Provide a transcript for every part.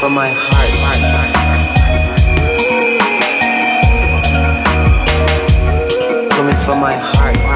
from my heart. Coming from my heart.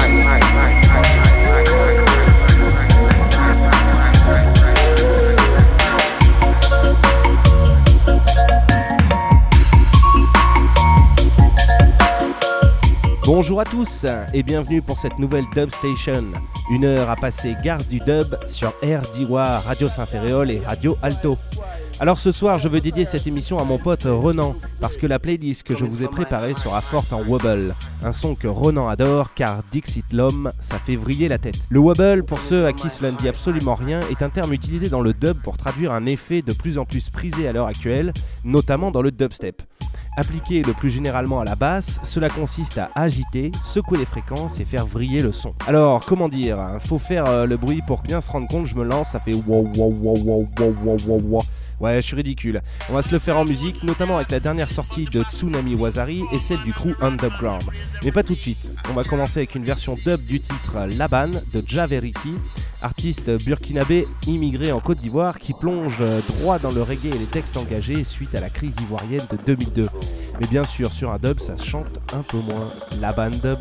Bonjour à tous et bienvenue pour cette nouvelle Dub Station. Une heure à passer garde du dub sur RDY, Radio Saint-Ferréol et Radio Alto. Alors ce soir, je veux dédier cette émission à mon pote Renan, parce que la playlist que je vous ai préparée sera forte en wobble. Un son que Renan adore, car Dixit l'homme, ça fait vriller la tête. Le wobble, pour ceux à qui cela ne dit absolument rien, est un terme utilisé dans le dub pour traduire un effet de plus en plus prisé à l'heure actuelle, notamment dans le dubstep. Appliqué le plus généralement à la basse, cela consiste à agiter, secouer les fréquences et faire vriller le son. Alors, comment dire, faut faire le bruit pour bien se rendre compte, je me lance, ça fait wow wow wow wow wow wow wow wow. Ouais, je suis ridicule. On va se le faire en musique, notamment avec la dernière sortie de Tsunami Wazari et celle du crew Underground. Mais pas tout de suite. On va commencer avec une version dub du titre Laban de Javeriti, artiste burkinabé immigré en Côte d'Ivoire qui plonge droit dans le reggae et les textes engagés suite à la crise ivoirienne de 2002. Mais bien sûr, sur un dub, ça se chante un peu moins. Laban dub.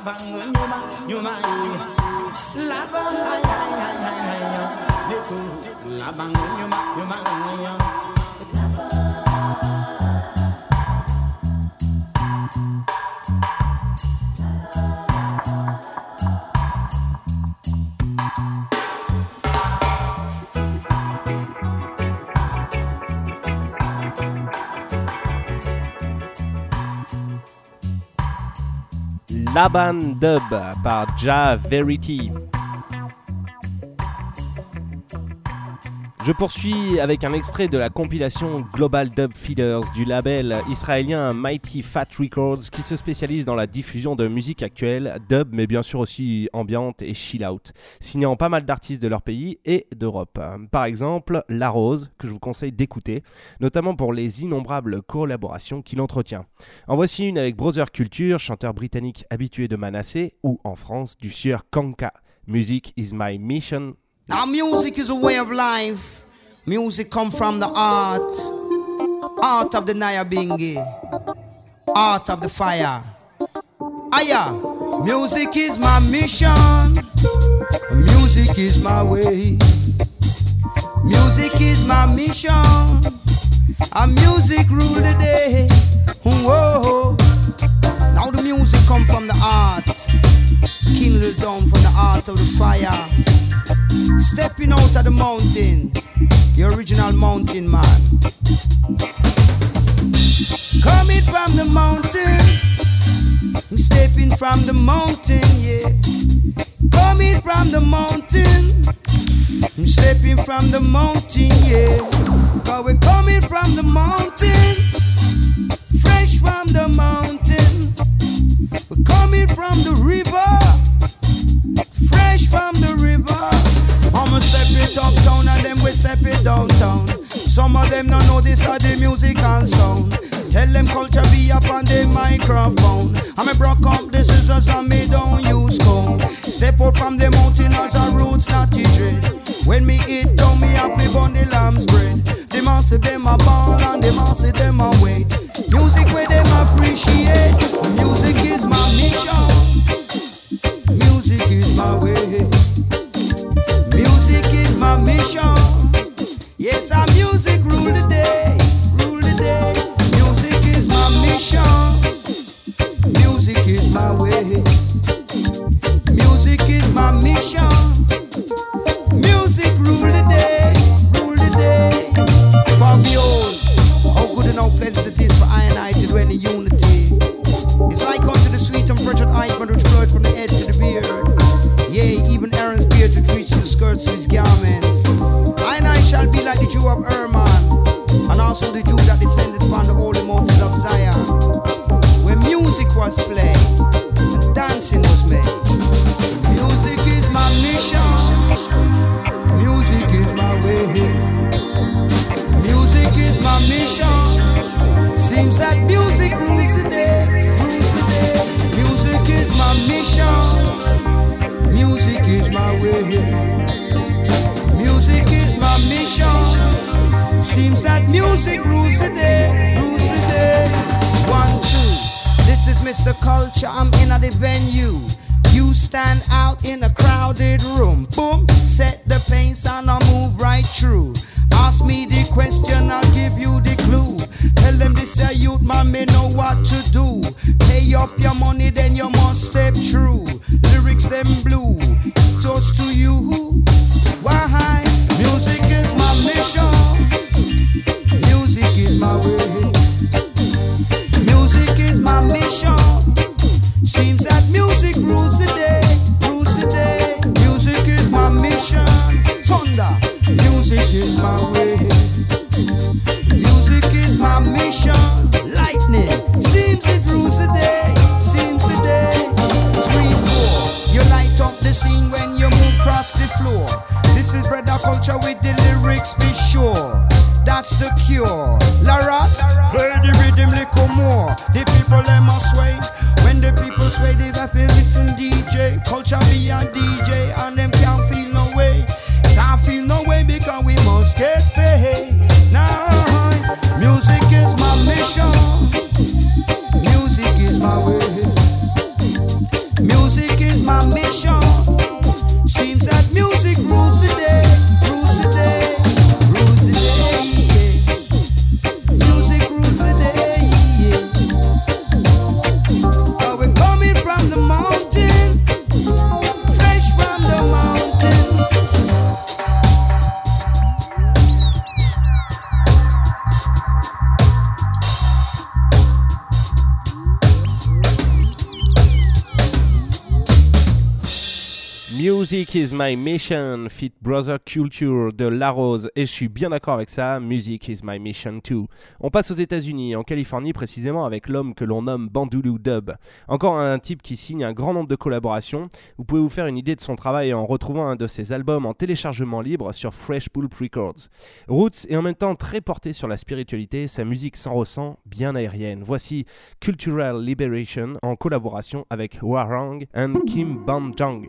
Laban Dub par Ja Verity. Je poursuis avec un extrait de la compilation Global Dub Feeders du label israélien Mighty Fat Records qui se spécialise dans la diffusion de musique actuelle, dub mais bien sûr aussi ambiante et chill out, signant pas mal d'artistes de leur pays et d'Europe. Par exemple, La Rose, que je vous conseille d'écouter, notamment pour les innombrables collaborations qu'il entretient. En voici une avec Brother Culture, chanteur britannique habitué de Manasseh, ou en France du sieur Kanka. Music is my mission. Now music is a way of life. Music come from the art of the Nyabingi, art of the fire. Aya, music is my mission. Music is my way. Music is my mission. And music rule the day. Whoa. Now the music come from the art, kindled down from the art of the fire. Stepping out of the mountain, the original mountain man. Coming from the mountain, I'm stepping from the mountain, yeah. Coming from the mountain, I'm stepping from the mountain, yeah. Cause we're coming from the mountain, fresh from the mountain. We're coming from the river, fresh from the river. I'ma step it uptown and them we step it downtown. Some of them don't know this are the music and sound. Tell them culture be up on the microphone. I me broke up the scissors and me don't use comb. Step out from the mountain as a roots not to dread. When me eat down me have to burn the lamb's bread. The man say them a ball and the man say them a wait. Music where them appreciate. Music is my mission. Music is my way. Music is my mission. Yes, our music rule the day, rule the day. Music is my mission. Music is my way. Music is my mission. Music rule the day, rule the day. For behold, how good and how pleasant it is for I and I to dwell in unity. It's like unto the sweet and precious ointment which flowed from the head to the beard. Yea, even Aaron's beard which reached to the skirts of his garments. I and I shall be like the Jew of Hermon, and also the Jew that descended upon the holy mountains of Zion, where music was played and dancing was made. Music is my mission. Music is my way. Music is my mission. Seems that music rules the day, rules the day. Music is my mission. Music is my way. Music is my mission. Seems that music rules the day, rules the day. 1, 2. This is Mr. Culture, I'm in at the venue. You stand out in a crowded room. Boom, set the pace and I'll move right through. Ask me the question, I'll give you the clue. Tell them this a youth man may know what to do. Pay up your money, then you must step through. Lyrics them blue, toast to you. Why? Music is my mission. Music is my way. Music is my mission. Seems that music rules the day, rules the day. Music is my mission. Thunder. Music is my way. Music is my mission. Lightning. Seems it rules the day, seems the day. 3, 4. You light up the scene when you move across the floor. This is brother culture with the lyrics be sure. That's the cure. Laras, play the rhythm little more. The people them must sway. When the people sway, they have to listen DJ. Culture be a DJ and them can't feel no way. Can't feel no way because we must get paid. Now, music is my mission. Music is my way. Music Music is my mission, fit Brother Culture de La Rose. Et je suis bien d'accord avec ça, Music is my mission too. On passe aux États-Unis, en Californie précisément, avec l'homme que l'on nomme Bandulu Dub. Encore un type qui signe un grand nombre de collaborations. Vous pouvez vous faire une idée de son travail en retrouvant un de ses albums en téléchargement libre sur Fresh Pulp Records. Roots est en même temps très porté sur la spiritualité, sa musique s'en ressent bien aérienne. Voici Cultural Liberation en collaboration avec Warang and Kim Ban-jang.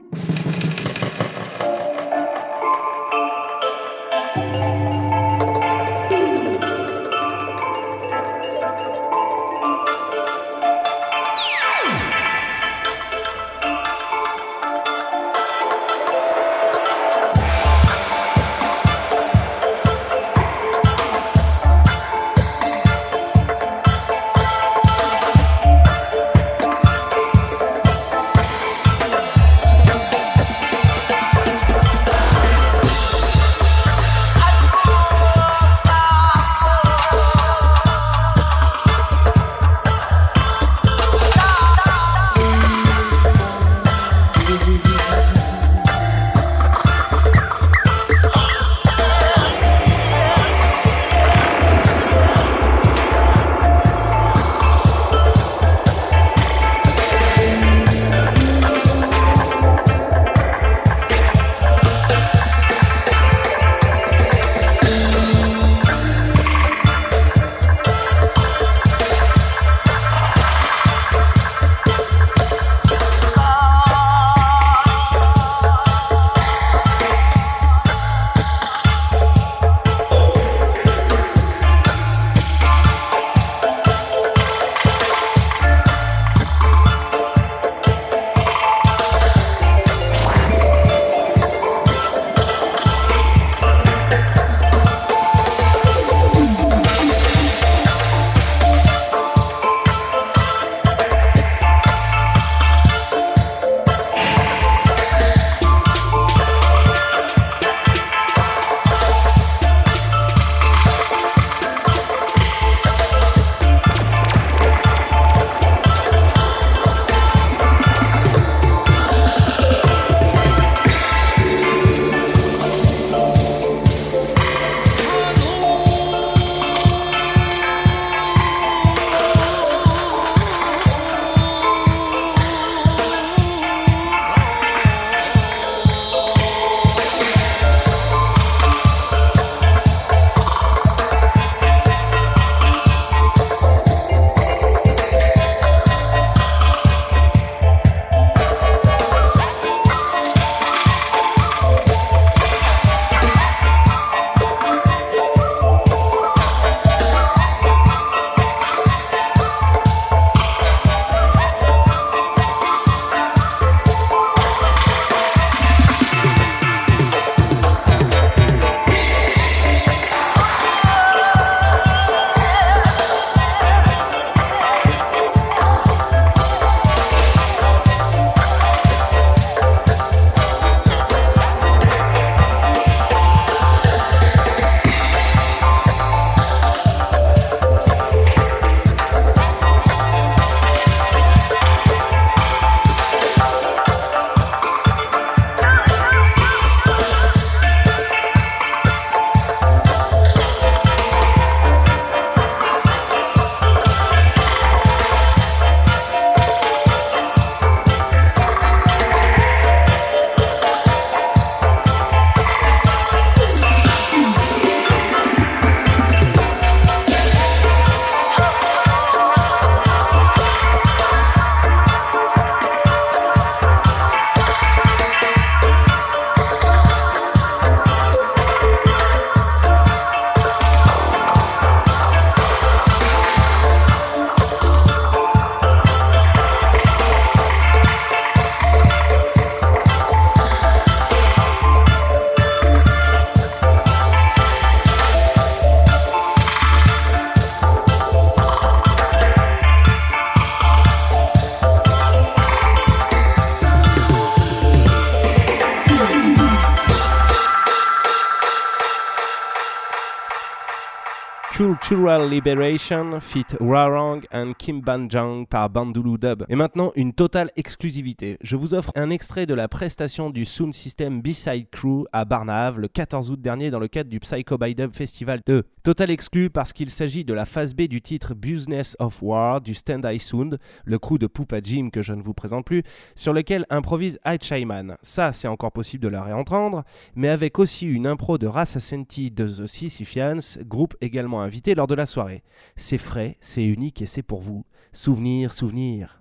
Cultural Liberation fit Warang and Kim Banjang par Bandulu Dub. Et maintenant, une totale exclusivité. Je vous offre un extrait de la prestation du Sound System B-Side Crew à Barnave le 14 août dernier dans le cadre du Psycho by Dub Festival 2. Total exclu parce qu'il s'agit de la phase B du titre Business of War du Stand Eye Sound, le crew de Poupa Jim que je ne vous présente plus, sur lequel improvise Hyde Shyman. Ça, c'est encore possible de la réentendre, mais avec aussi une impro de Ras Ascenti de The Sisyphians, groupe également invité lors de la soirée. C'est frais, c'est unique et c'est pour vous. Souvenir, souvenir.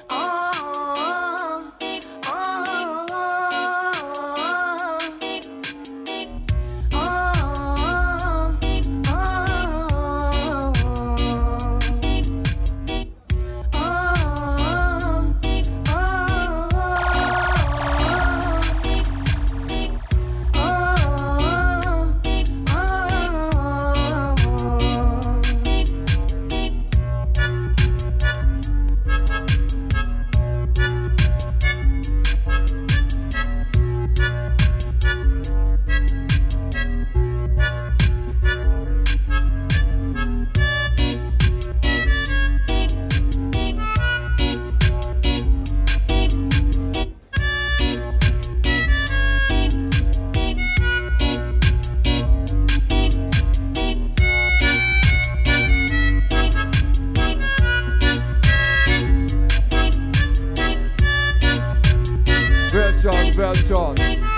Version.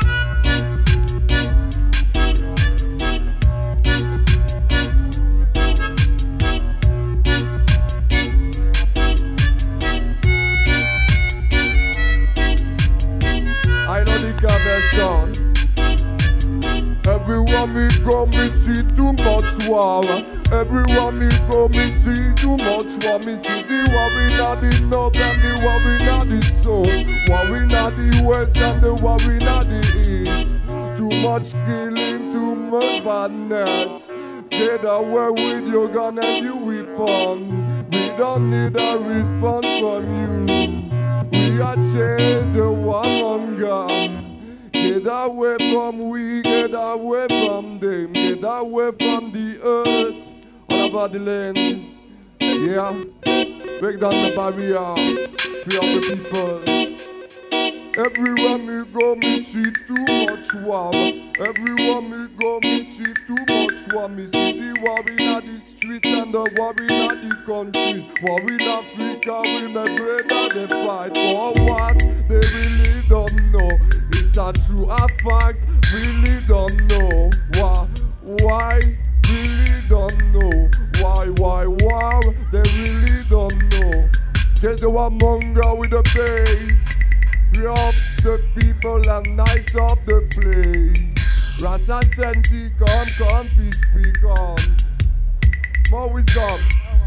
I know the version. Everywhere me go, me see too much war. Everywhere me go, me see too much war. Me see the war in the north and the war in the south. War in the west and the war in the east. Too much killing, too much badness. Get away with your gun and your weapon. We don't need a response from you. We are chased the warmonger. Get away from we, get away from them, get away from the earth, all over the land. Yeah, break down the barrier, free up the people. Everywhere me go, me see too much war. Everywhere me go, me see too much war. Me see the war in the streets and the war in the countries. War in Africa, we my brother they fight for what they really don't know. It's a true fact, really don't know why, really don't know why, they really don't know. Chase the warmonger with the bass. Free up the people and nice up the place. Ras Ascenti, come, fish speak on. More wisdom.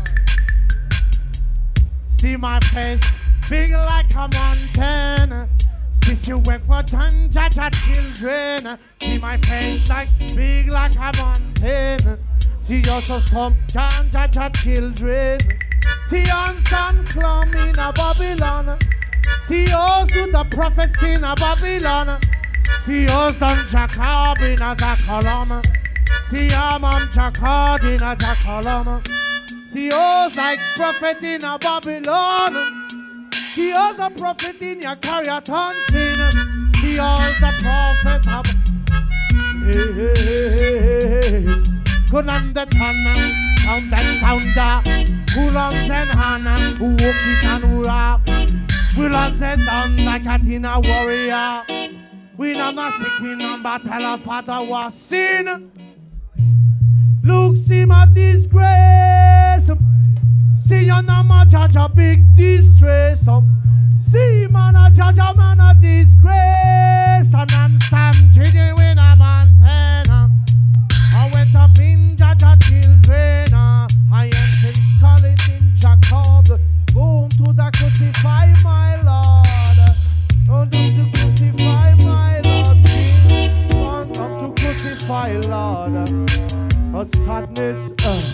See my face, big like a mountain. Since you work for Jaja children. See my face like big like a mountain. See also some Jaja children. See on some clumb in a Babylon. See us do the prophets in a Babylon. See us done Jacob in a Jacolom. See Amam Jacob in a Jacolom. See us like prophet in a Babylon. See us a prophet in your Carriaton sin. See us the prophet of good on the tunnel, found and founder, who longs and Hannah, who walk it and hurrah. We longs and down like a Tina warrior. We know not sick, we number tell our father was sin. Look, see my disgrace. See you now, my judge a big distress. See man a judge a man a disgrace. And I'm Sam Chidi with a mountain. I went up in Jaja children. I am since calling in Jacob. Boom to the crucify my Lord. Oh, to crucify my Lord. Sin want up to crucify Lord. But sadness,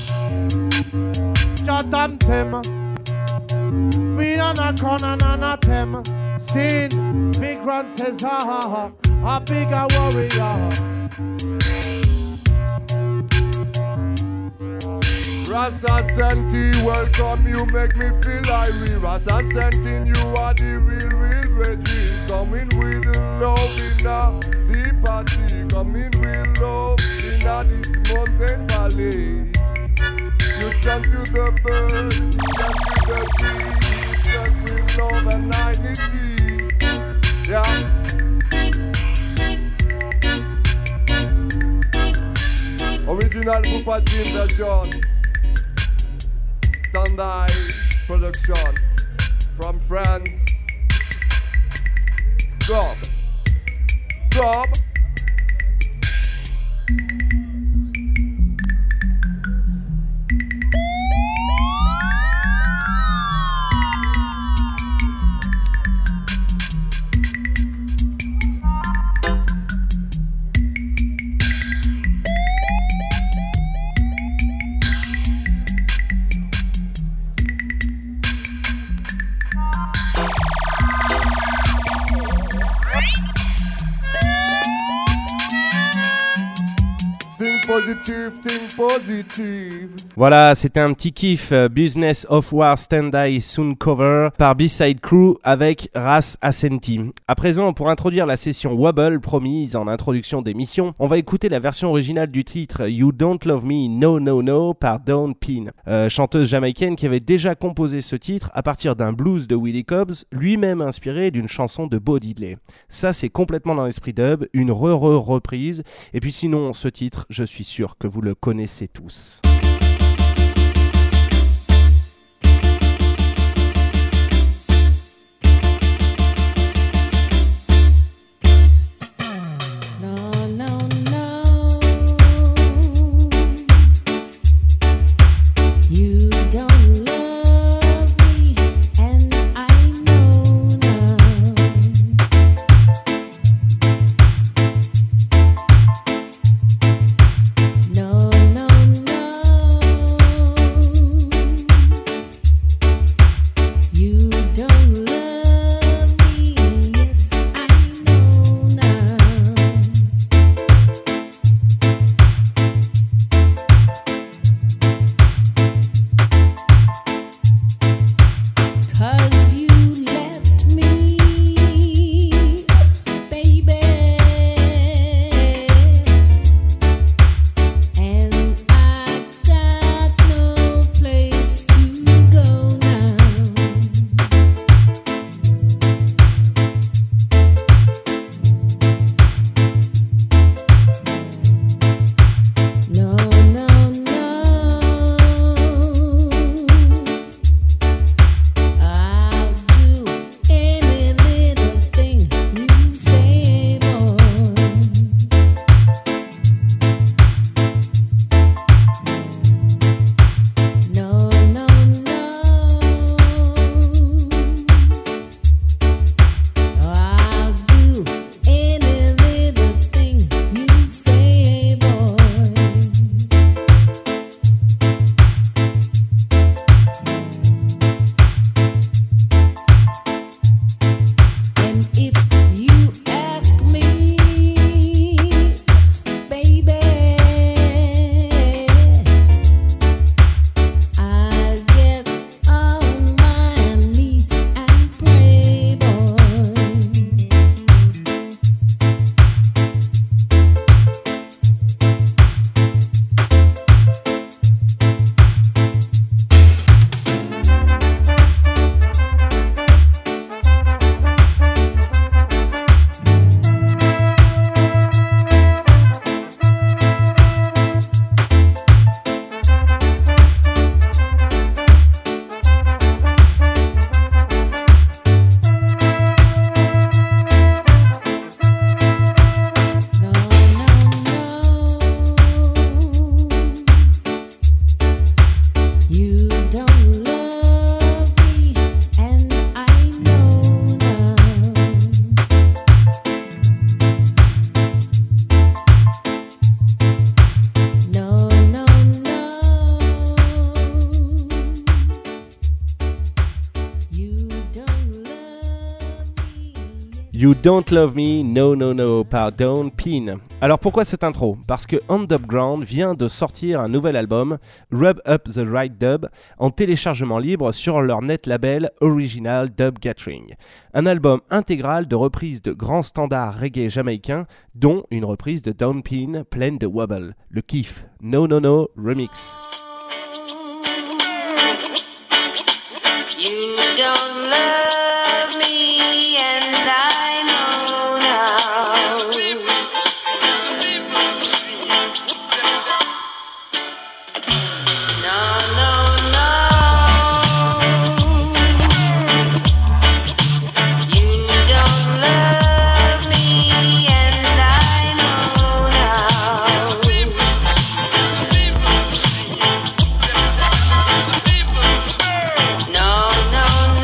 Jadam Tem. We don't a crown and a tem. Sin, big run says a bigger warrior. Rasa Senti, welcome you, make me feel like Rasa Senti, you are the real regime. Coming with the love in the party, coming with love in this mountain valley. You chant to the birds, you chant to the trees, you chant with love and unity. Yeah. Original Pupa Team version. Standby production from France. Gob. Gob. Positive. Voilà, c'était un petit kiff, Business of War Stand-I Soon cover par B-Side Crew avec Ras Ascenti. À présent, pour introduire la session Wobble promise en introduction d'émission, on va écouter la version originale du titre You Don't Love Me No No No par Dawn Pin, chanteuse jamaïcaine qui avait déjà composé ce titre à partir d'un blues de Willie Cobbs, lui-même inspiré d'une chanson de Bo Diddley. Ça, c'est complètement dans l'esprit dub, une reprise, et puis sinon, ce titre, je suis sûr que vous le connaissez tous. No, no, no. You Don't Love Me, No No No par Dawn Pin. Alors pourquoi cette intro ? Parce que Underground vient de sortir un nouvel album, Rub Up the Right Dub, en téléchargement libre sur leur net label Original Dub Gathering. Un album intégral de reprises de grands standards reggae jamaïcains, dont une reprise de Dawn Pin pleine de wobble, le kiff, No No No Remix. You don't love me and I know now. No, no, no. You don't love me and I know now. No, no,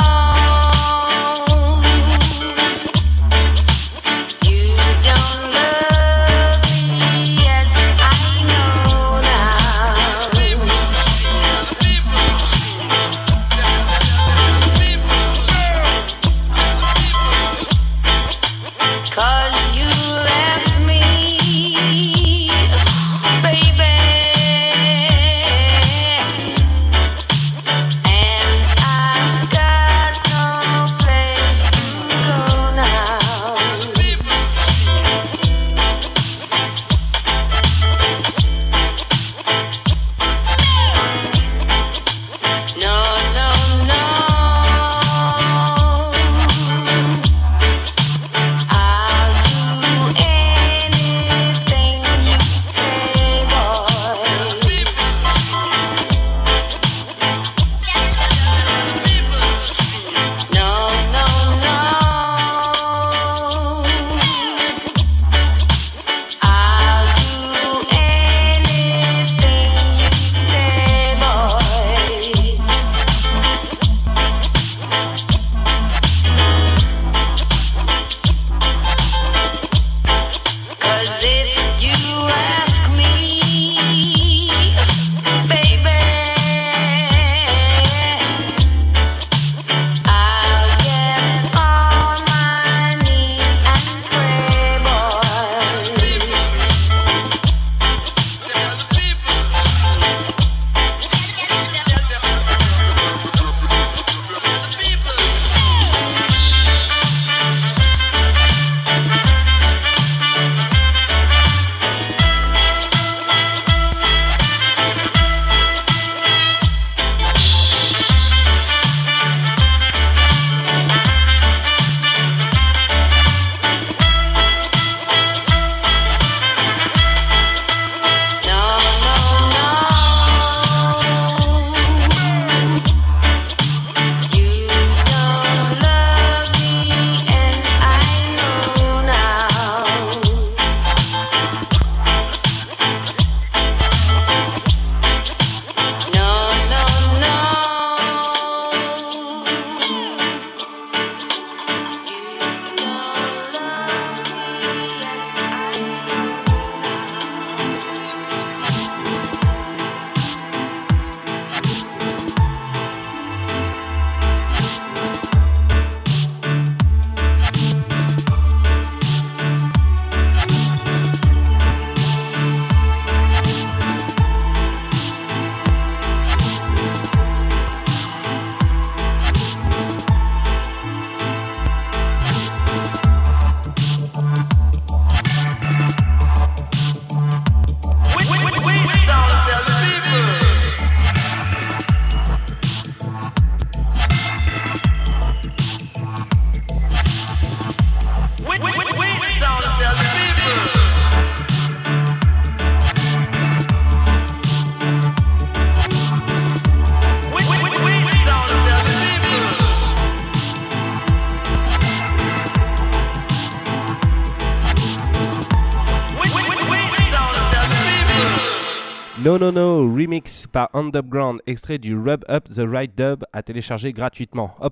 No No No remix par Underground, extrait du Rub Up the Right Dub à télécharger gratuitement. Hop hop.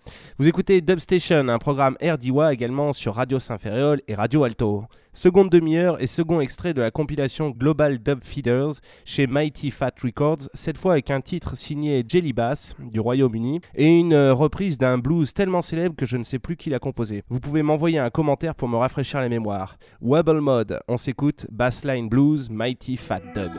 Vous écoutez Dubstation, un programme RDIWA également sur Radio Saint-Ferréol et Radio Alto. Seconde demi-heure et second extrait de la compilation Global Dub Feeders chez Mighty Fat Records, cette fois avec un titre signé Jelly Bass du Royaume-Uni et une reprise d'un blues tellement célèbre que je ne sais plus qui l'a composé. Vous pouvez m'envoyer un commentaire pour me rafraîchir la mémoire. Wobble Mode, on s'écoute Bassline Blues Mighty Fat Dub.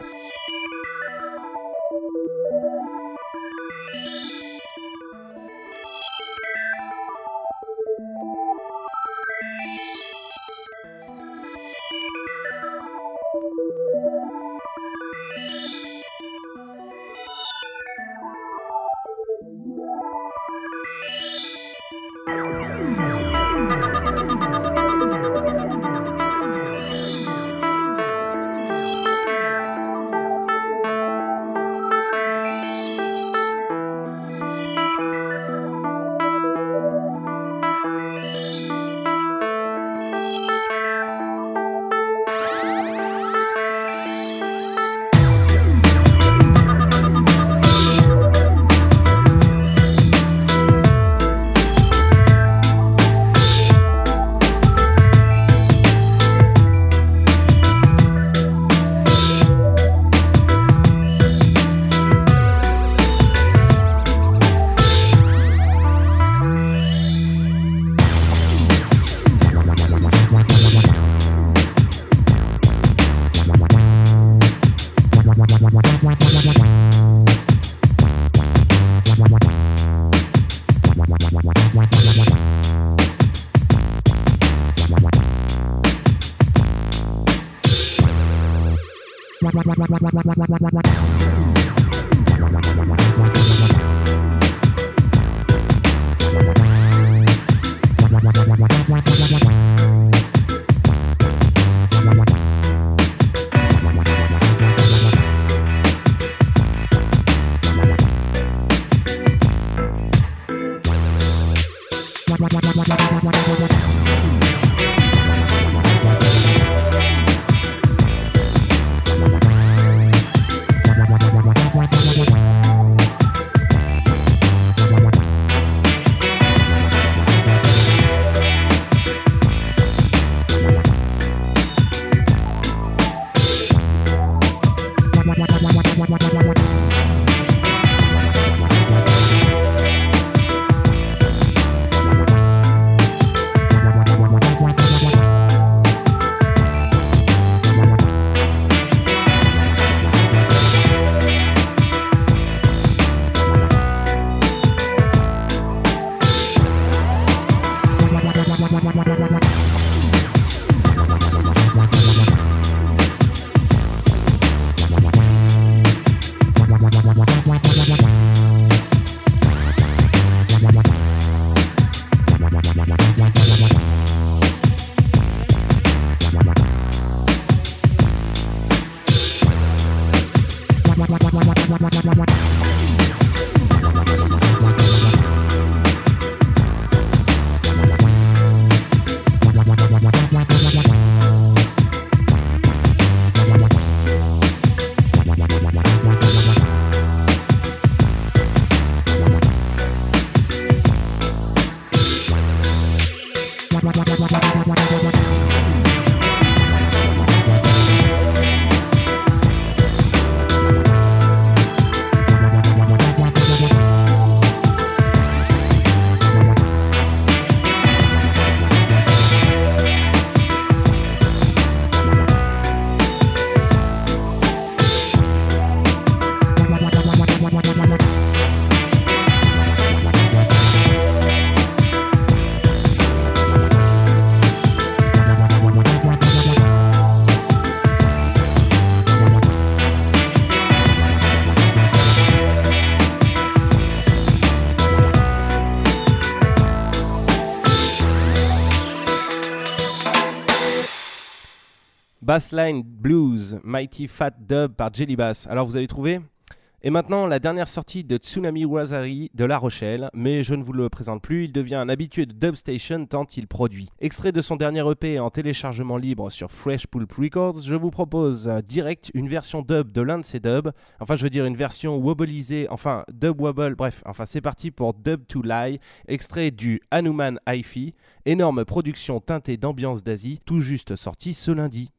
Bassline Blues, Mighty Fat Dub par Jelly Bass. Alors vous avez trouvé ? Et maintenant, la dernière sortie de Tsunami Wazari de La Rochelle, mais je ne vous le présente plus, il devient un habitué de Dubstation tant il produit. Extrait de son dernier EP en téléchargement libre sur Fresh Pulp Records, je vous propose direct une version dub de l'un de ses dubs, enfin je veux dire une version wobblisée, enfin dub wobble, bref, enfin c'est parti pour Dub to Lie, extrait du Hanuman Hi-Fi, énorme production teintée d'ambiance d'Asie, tout juste sortie ce lundi.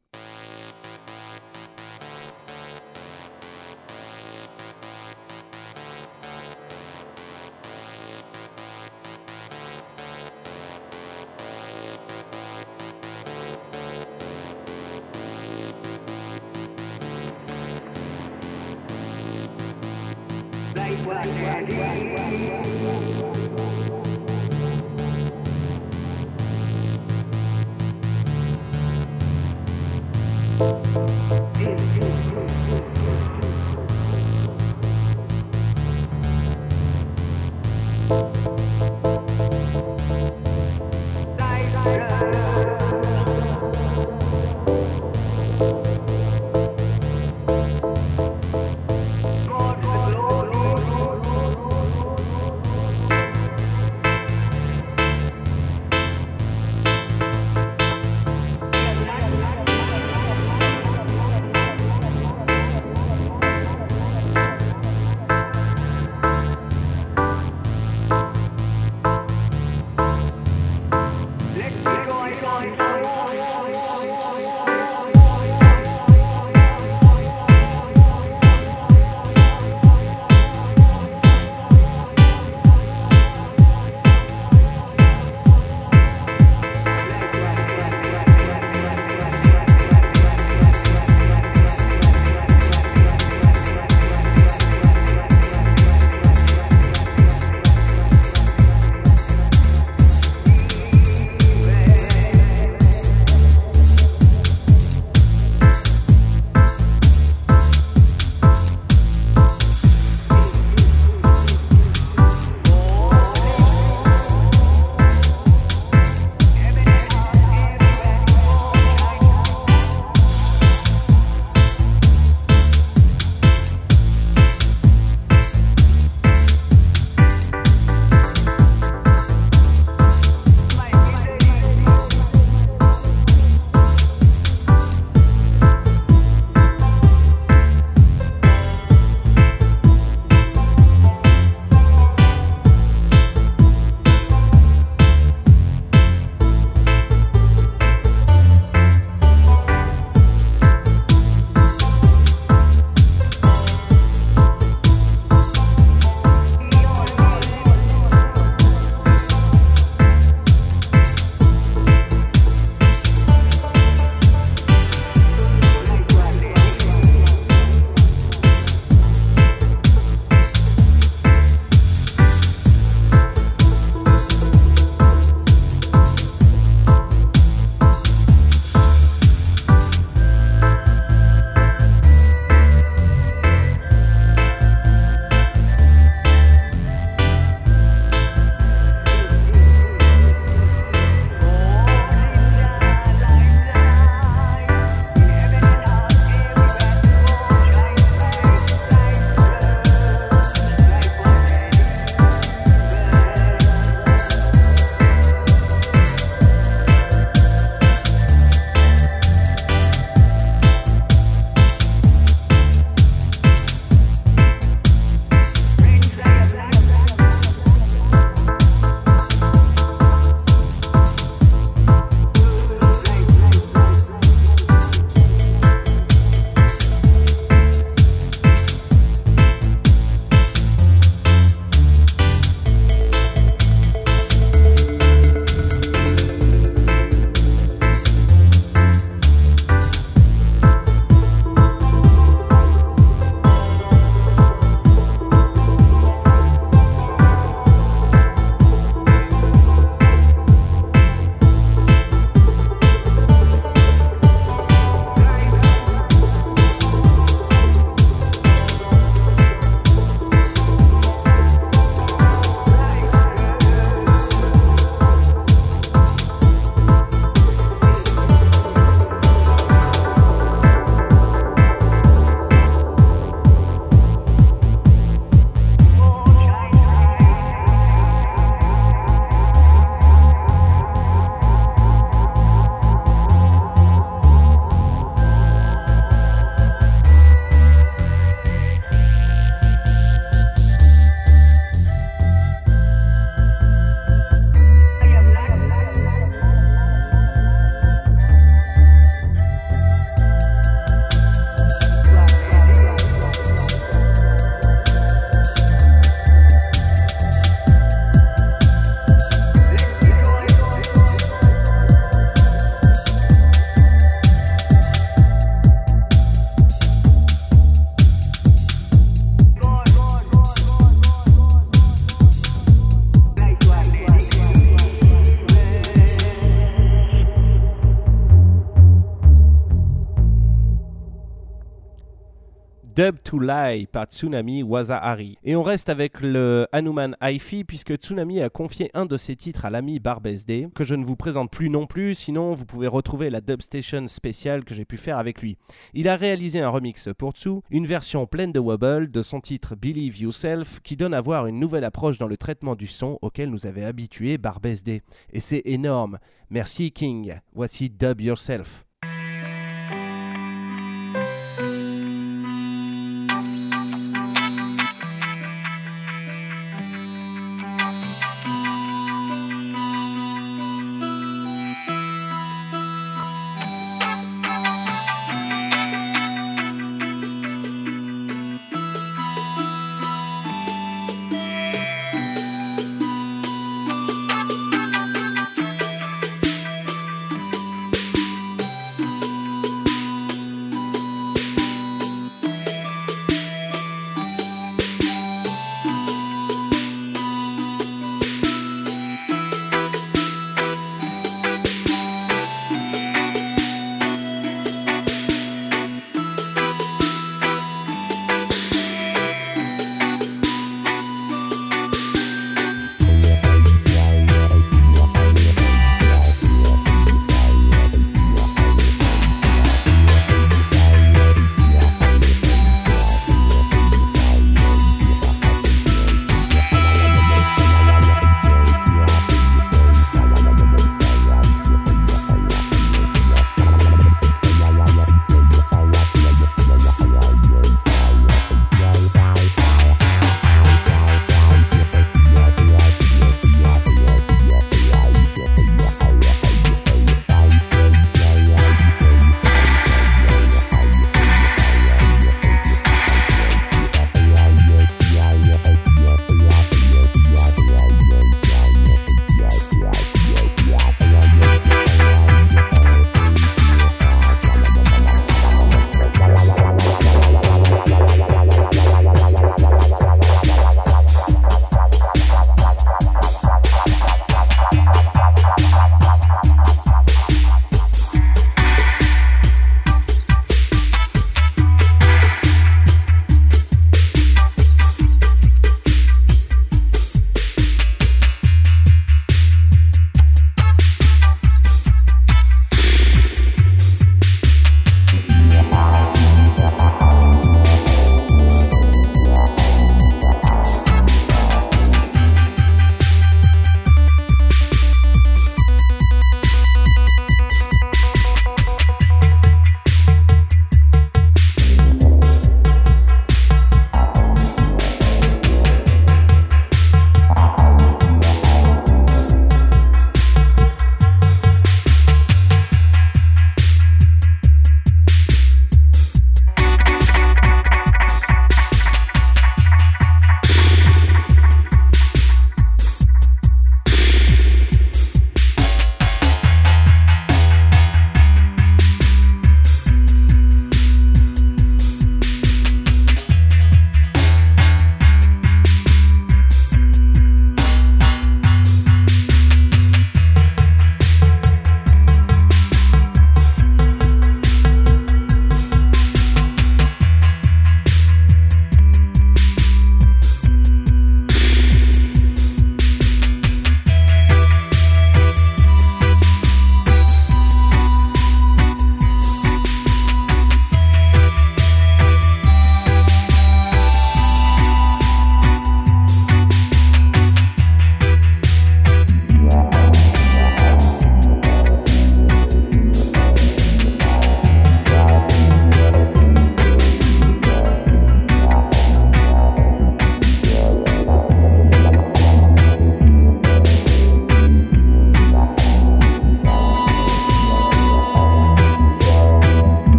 Dub to Lie par Tsunami Wasahari. Et on reste avec le Hanuman Hi-Fi puisque Tsunami a confié un de ses titres à l'ami Barbesday, que je ne vous présente plus non plus, sinon vous pouvez retrouver la Dubstation spéciale que j'ai pu faire avec lui. Il a réalisé un remix pour Tsu, une version pleine de wobble de son titre Believe Yourself qui donne à voir une nouvelle approche dans le traitement du son auquel nous avait habitué Barbesday. Et c'est énorme. Merci King. Voici Dub Yourself.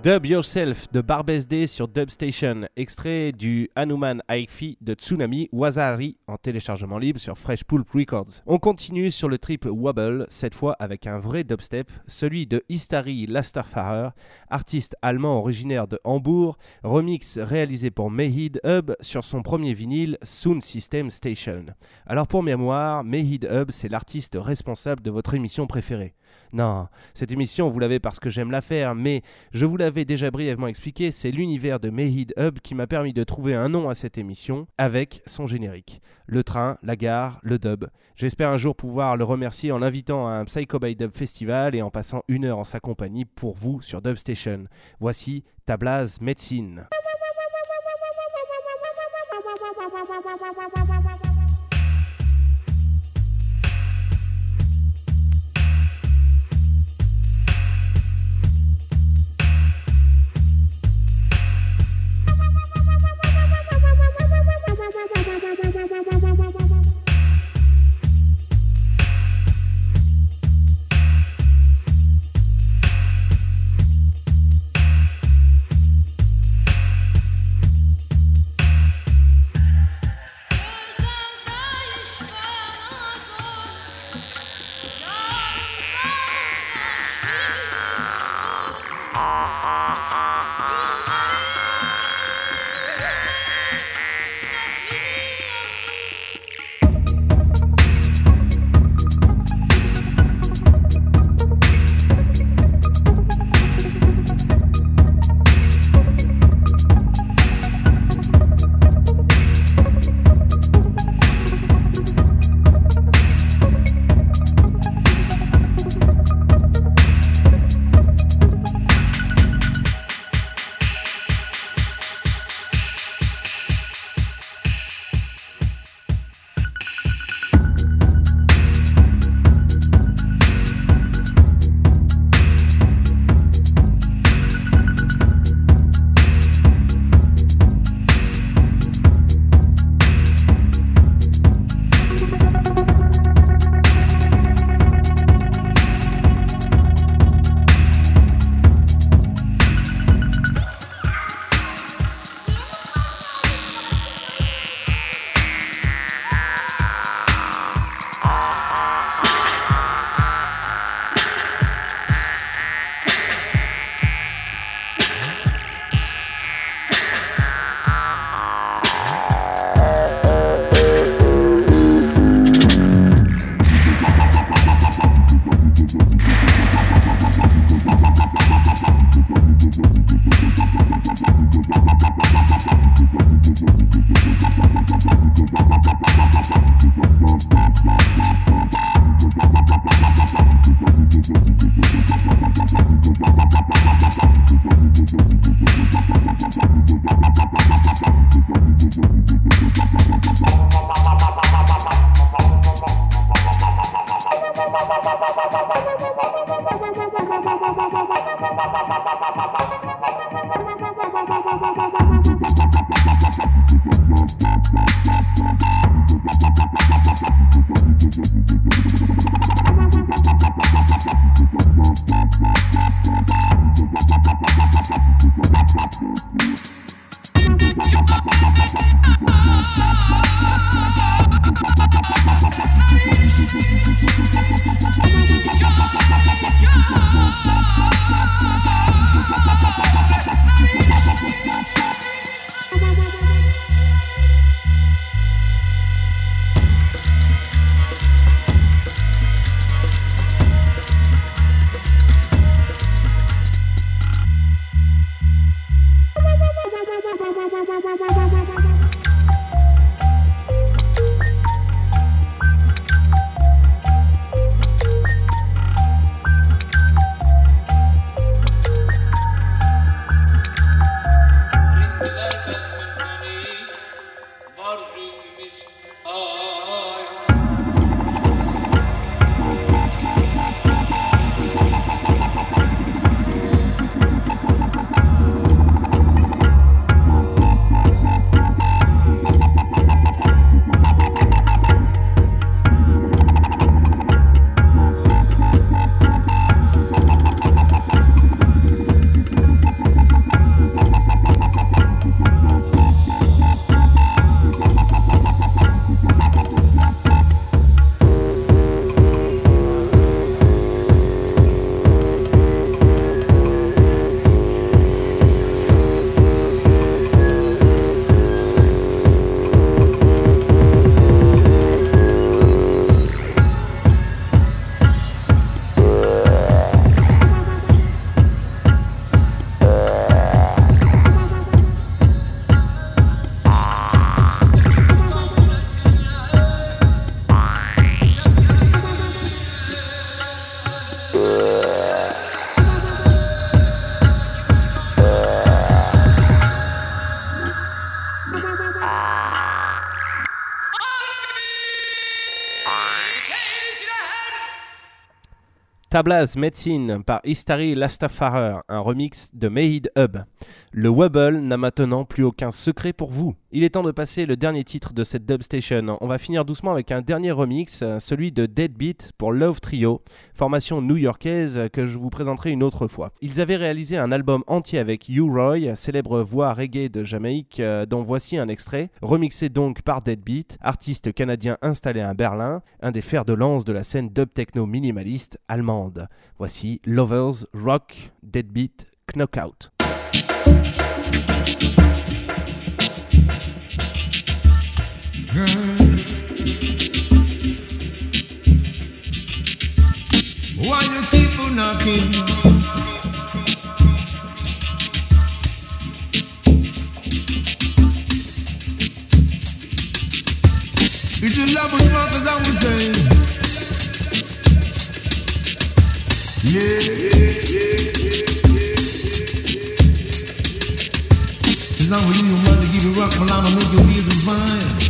Dub Yourself de Barbesday sur Dub Station, extrait du Hanuman Hi-Fi de Tsunami Wazari en téléchargement libre sur Fresh Pulp Records. On continue sur le trip Wobble, cette fois avec un vrai dubstep, celui de Istari Lasterfahrer, artiste allemand originaire de Hambourg, remix réalisé pour Mehid Hub sur son premier vinyle Sound System Station. Alors pour mémoire, Mehid Hub c'est l'artiste responsable de votre émission préférée. Non, cette émission vous l'avez parce que j'aime la faire, mais je vous l'avais déjà brièvement expliqué, c'est l'univers de Mehid Hub qui m'a permis de trouver un nom à cette émission avec son générique. Le train, la gare, le dub. J'espère un jour pouvoir le remercier en l'invitant à un Psycho by Dub Festival et en passant 1 heure en sa compagnie pour vous sur Dub Station. Voici Tablaz Médecine. Tablas Medicine par Istari Lastafarer, un remix de Made Hub. Le Wobble n'a maintenant plus aucun secret pour vous. Il est temps de passer le dernier titre de cette dubstation. On va finir doucement avec un dernier remix, celui de Deadbeat pour Love Trio, formation new-yorkaise que je vous présenterai une autre fois. Ils avaient réalisé un album entier avec U-Roy, célèbre voix reggae de Jamaïque, dont voici un extrait, remixé donc par Deadbeat, artiste canadien installé à Berlin, un des fers de lance de la scène dub techno minimaliste allemande. Voici Lovers Rock Deadbeat Knockout. Girl, why you keep on knocking? It's your love was wrong, as I would say. As long as you don't want to keep it rock, well, I'll make your feelings fine.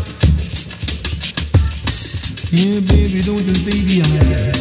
Yeah, baby, don't just stay behind.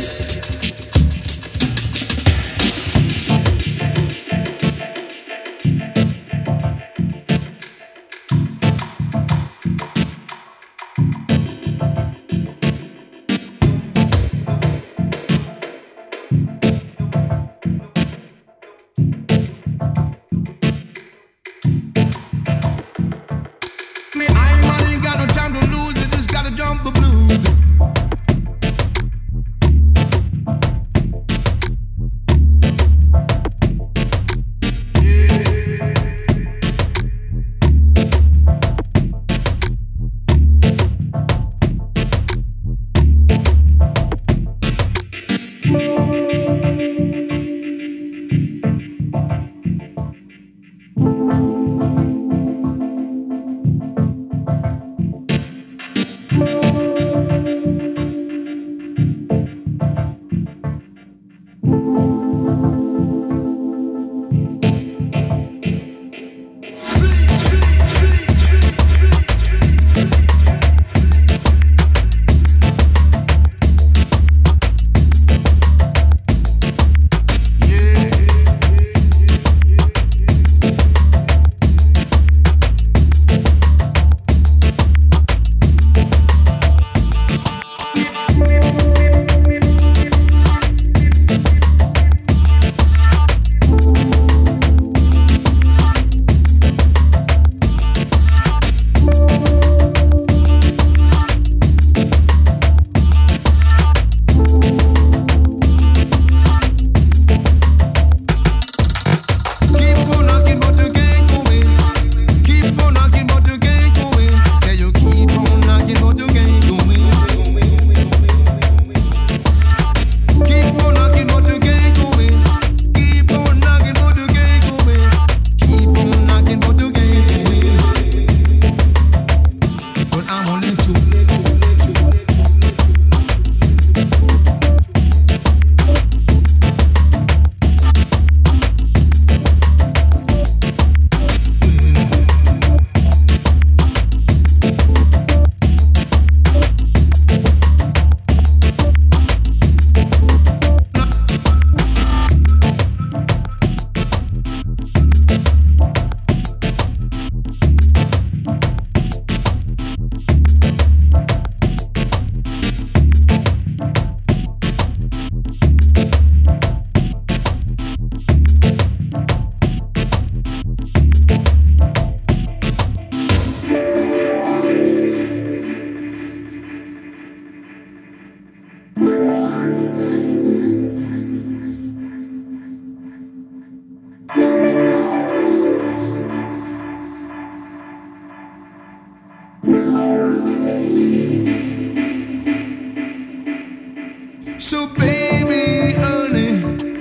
So baby, honey,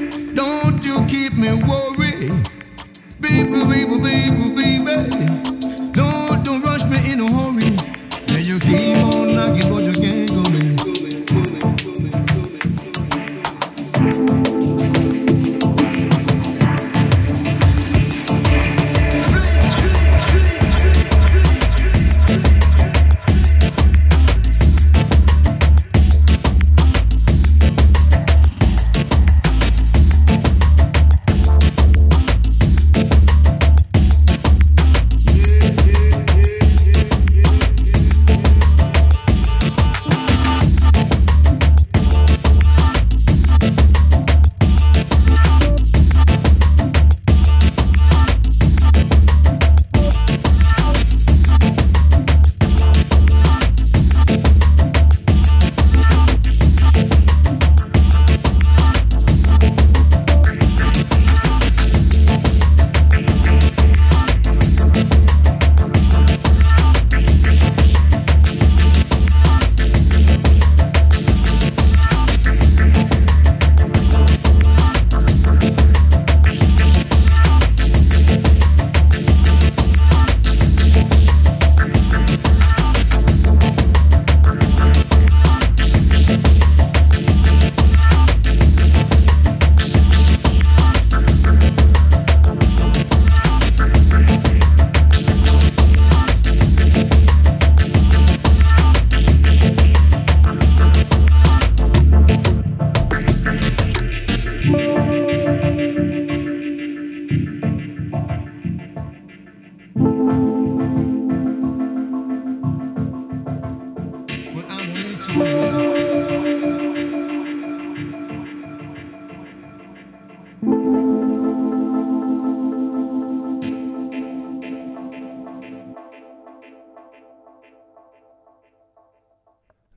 don't you keep me worried. Baby, baby, baby, baby, don't rush me in a hurry. Say you keep on knocking, but you can't go in.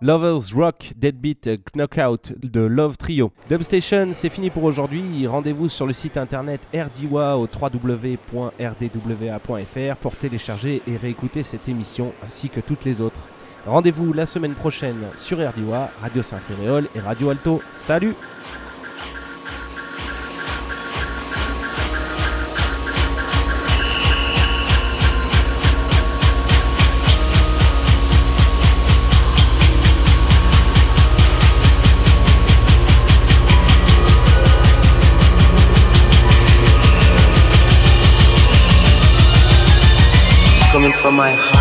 Lovers Rock Deadbeat Knockout de Love Trio. Dubstation, c'est fini pour aujourd'hui. Rendez-vous sur le site internet RDWA au www.rdwa.fr pour télécharger et réécouter cette émission ainsi que toutes les autres. Rendez-vous la semaine prochaine sur RDWA, Radio Saint-Féréol et Radio Alto. Salut! Coming from my heart.